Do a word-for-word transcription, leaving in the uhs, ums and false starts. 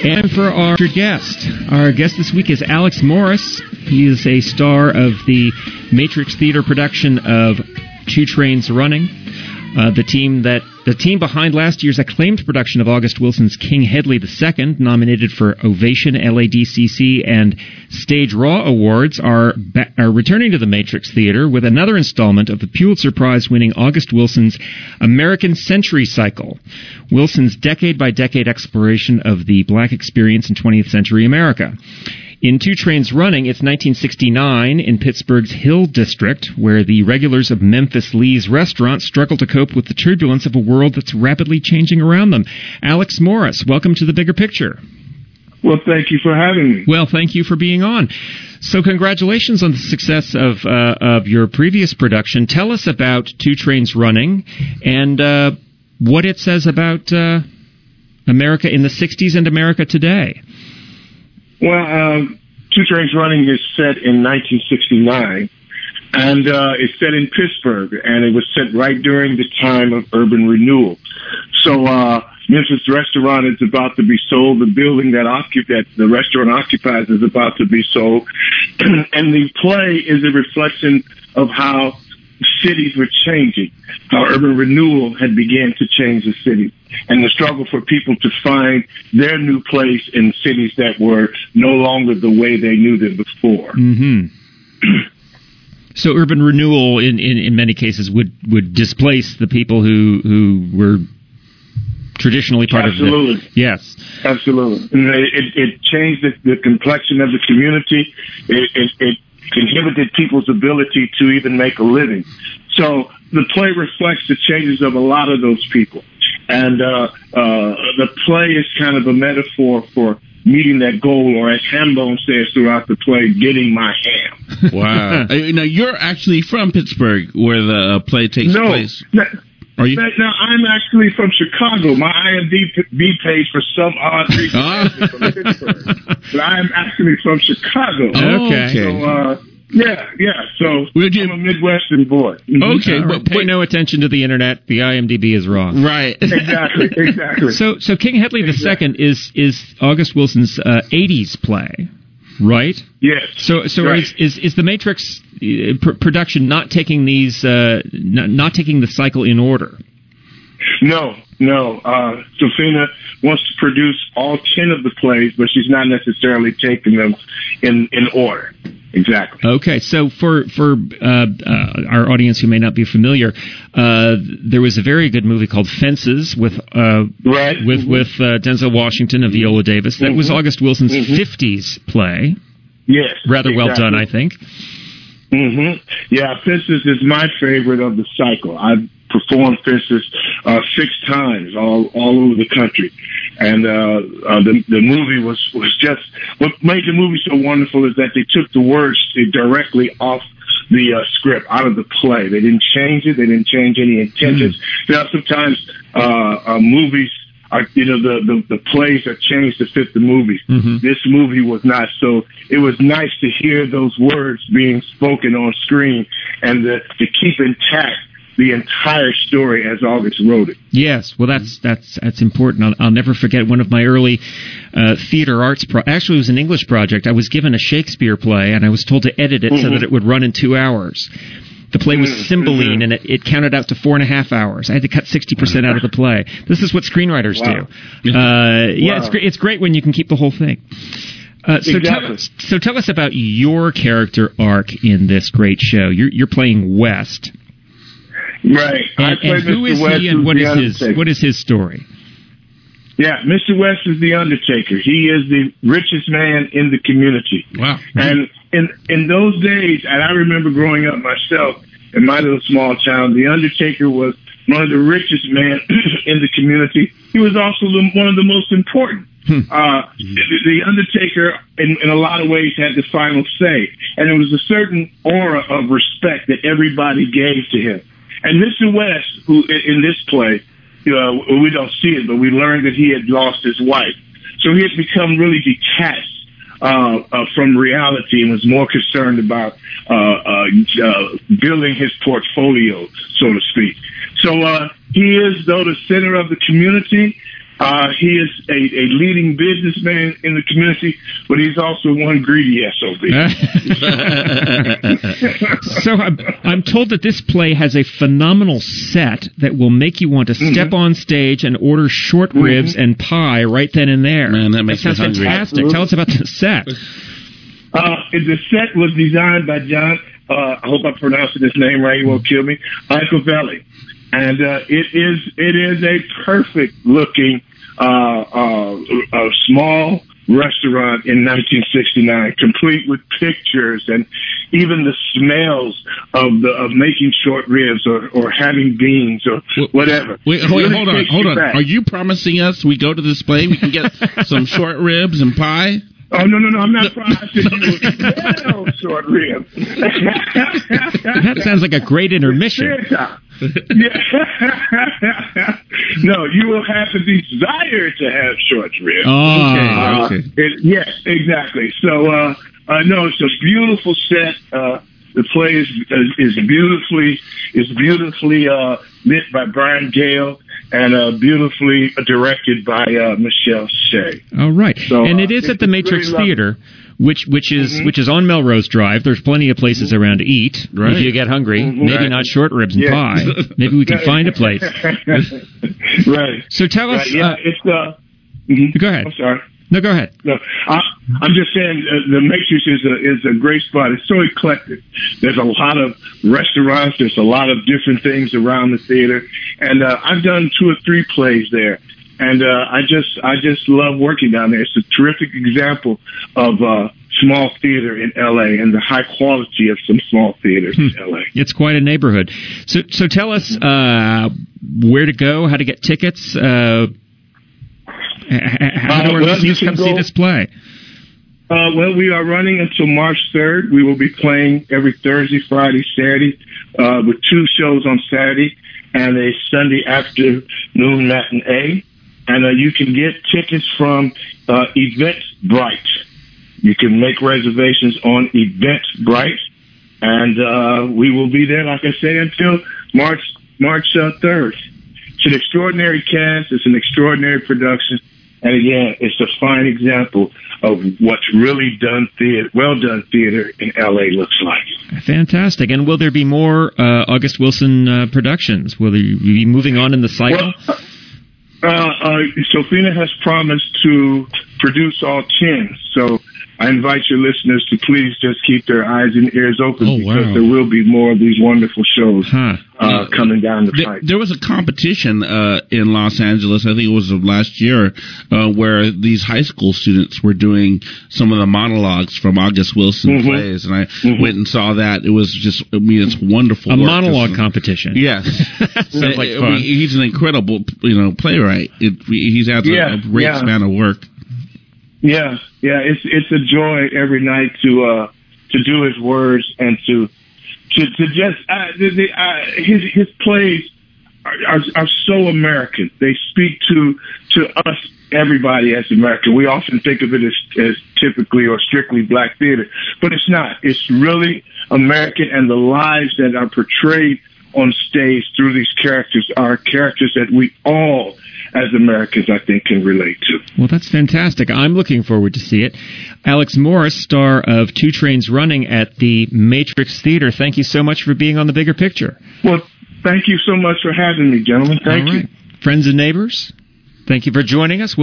And for our guest, our guest this week is Alex Morris. He is a star of the Matrix Theater production of Two Trains Running. Uh, the team that the team behind last year's acclaimed production of August Wilson's King Hedley the Second, nominated for Ovation, L A D C C, and Stage Raw Awards, are ba- are returning to the Matrix Theater with another installment of the Pulitzer Prize-winning August Wilson's American Century Cycle, Wilson's decade-by-decade exploration of the black experience in twentieth century America. In Two Trains Running, it's nineteen sixty-nine in Pittsburgh's Hill District, where the regulars of Memphis Lee's restaurant struggle to cope with the turbulence of a world that's rapidly changing around them. Alex Morris, welcome to The Bigger Picture. Well, thank you for having me. Well, thank you for being on. So congratulations on the success of uh, of your previous production. Tell us about Two Trains Running and uh, what it says about uh, America in the sixties and America today. Well, um, Two Trains Running is set in nineteen sixty-nine, and uh, it's set in Pittsburgh, and it was set right during the time of urban renewal. So uh, Memphis Restaurant is about to be sold. The building that, occup- that the restaurant occupies is about to be sold, and the play is a reflection of how cities were changing, how urban renewal had began to change the city, and the struggle for people to find their new place in cities that were no longer the way they knew them before. Mm-hmm. So urban renewal, in, in, in many cases, would, would displace the people who who were traditionally part Absolutely. of the... Yes. Absolutely. And it, it, it changed the, the complexion of the community. It, it, it inhibited people's ability to even make a living. So the play reflects the changes of a lot of those people. And uh, uh, the play is kind of a metaphor for meeting that goal, or as Hambone says throughout the play, getting my ham. Wow. Now, you're actually from Pittsburgh, where the uh, play takes no, place. No, Are you? Now, I'm actually from Chicago. My I M D B page, for some odd reason, is from Pittsburgh. But I'm actually from Chicago. Okay. So, uh, yeah, yeah. So Would you- I'm a Midwestern boy. Okay, All right, but pay no attention to the internet. The I M D B is wrong. right. Exactly, exactly. So, so King Hedley the Second is is August Wilson's uh, eighties play, right? Yes. So, so right. is, is is the Matrix uh, pr- production not taking these, uh, not, not taking the cycle in order? No, no. Uh, Sofina wants to produce all ten of the plays, but she's not necessarily taking them in, in order. Exactly. Okay, so for for uh, uh, our audience who may not be familiar, uh, there was a very good movie called Fences with uh, Right. with Mhm. with uh, Denzel Washington and Viola Davis. That was Mhm. August Wilson's Mhm. fifties play. Yes. Rather well exactly. done, I think. hmm Yeah, Fences is my favorite of the cycle. I've performed Fences uh, six times all all over the country, and uh, uh, the the movie was was just what made the movie so wonderful is that they took the words directly off the uh, script, out of the play. They didn't change it. They didn't change any intentions. Mm-hmm. You know, sometimes uh, uh, movies. Are, you know, the, the, the plays are changed to fit the movie. Mm-hmm. This movie was not. So it was nice to hear those words being spoken on screen and the, to keep intact the entire story as August wrote it. Yes, well, that's that's that's important. I'll, I'll never forget one of my early uh, theater arts. Pro- Actually, it was an English project. I was given a Shakespeare play, and I was told to edit it mm-hmm. so that it would run in two hours. The play was Cymbeline, and it, it counted out to four and a half hours. I had to cut sixty percent out of the play. This is what screenwriters wow. do. Uh, yeah, wow. it's great. It's great when you can keep the whole thing. Uh, so, exactly. tell us, so tell us about your character arc in this great show. You're, you're playing West. Right. And, and who is West, he, and what is his Undertaker. what is his story? Yeah, Mister West is the Undertaker. He is the richest man in the community. Wow. And in in those days, and I remember growing up myself in my little small town, the Undertaker was one of the richest men in the community. He was also the, one of the most important. Hmm. Uh, the, the Undertaker, in, in a lot of ways, had the final say. And there was a certain aura of respect that everybody gave to him. And Mister West, who in, in this play, uh, we don't see it, but we learned that he had lost his wife. So he had become really detached uh, uh, from reality and was more concerned about uh, uh, uh, building his portfolio, so to speak. So uh, he is, though, the center of the community, Uh, he is a, a leading businessman in the community, but he's also one greedy S O B. So I'm, I'm told that this play has a phenomenal set that will make you want to step mm-hmm. on stage and order short mm-hmm. ribs and pie right then and there. Man, that makes that sounds me fantastic. Absolutely. Tell us about the set. Uh, the set was designed by John, uh, I hope I'm pronouncing his name right, he won't kill me, Iacovelli. And uh, it is it is a perfect looking uh, uh, a small restaurant in nineteen sixty-nine, complete with pictures and even the smells of the of making short ribs or, or having beans or whatever. Wait, wait really hold on, hold on. Back. Are you promising us we go to this play we can get some short ribs and pie? Oh, no, no, no, I'm not promising you well short ribs. That sounds like a great intermission. Yeah. No, you will have the desire to have short ribs. Oh, okay. Uh, okay. It, yes, exactly. So, uh, uh, no, it's a beautiful set. Uh, the play is, is beautifully is beautifully uh, lit by Brian Gale and uh, beautifully directed by uh, Michelle Shea. All right, so, and it is uh, at the Matrix really Theater, which which is mm-hmm. which is on Melrose Drive. There's plenty of places mm-hmm. around to eat right. if you get hungry. Mm-hmm. Maybe right. not short ribs and yeah. pie. Maybe we can find a place. Right. So tell us. Right. Yeah, uh, it's uh. Mm-hmm. Go ahead. I'm sorry. No, go ahead. No, I, I'm just saying uh, the Matrix is a is a great spot. It's so eclectic. There's a lot of restaurants. There's a lot of different things around the theater, and uh, I've done two or three plays there, and uh, I just I just love working down there. It's a terrific example of uh, small theater in L A and the high quality of some small theaters in L A. It's quite a neighborhood. So so tell us uh, where to go, how to get tickets. Uh, How do our uh, well, listeners come go, see this play? Uh, well, we are running until March third. We will be playing every Thursday, Friday, Saturday, uh, with two shows on Saturday and a Sunday afternoon matinee. And uh, you can get tickets from uh, Eventbrite. You can make reservations on Eventbrite. And uh, we will be there, like I say, until March March uh, third. It's an extraordinary cast. It's an extraordinary production. And again, it's a fine example of what's really done theater, well done theater in L A looks like. Fantastic. And will there be more uh, August Wilson uh, productions? Will you be moving on in the cycle? Well, uh, uh, Sofina has promised to produce all ten. So I invite your listeners to please just keep their eyes and ears open oh, because wow. there will be more of these wonderful shows huh. uh, coming down the pipe. There, there was a competition uh, in Los Angeles, I think it was of last year, uh, where these high school students were doing some of the monologues from August Wilson mm-hmm. plays, and I mm-hmm. went and saw that. It was just, I mean, it's wonderful. A work. monologue Just, competition. Yes. Sounds like fun. He's an incredible, you know, playwright. It, he's had yeah, a, a great yeah. span of work. Yeah, yeah, it's it's a joy every night to uh, to do his words and to to to just uh, the, the, uh, his his plays are, are are so American. They speak to to us, everybody as American. We often think of it as as typically or strictly black theater, but it's not. It's really American, and the lives that are portrayed on stage through these characters are characters that we all, as Americans, I think, can relate to. Well, that's fantastic. I'm looking forward to see it. Alex Morris, star of Two Trains Running at the Matrix Theater, thank you so much for being on The Bigger Picture. Well, thank you so much for having me, gentlemen. Thank All right. you. Friends and neighbors, thank you for joining us. We'll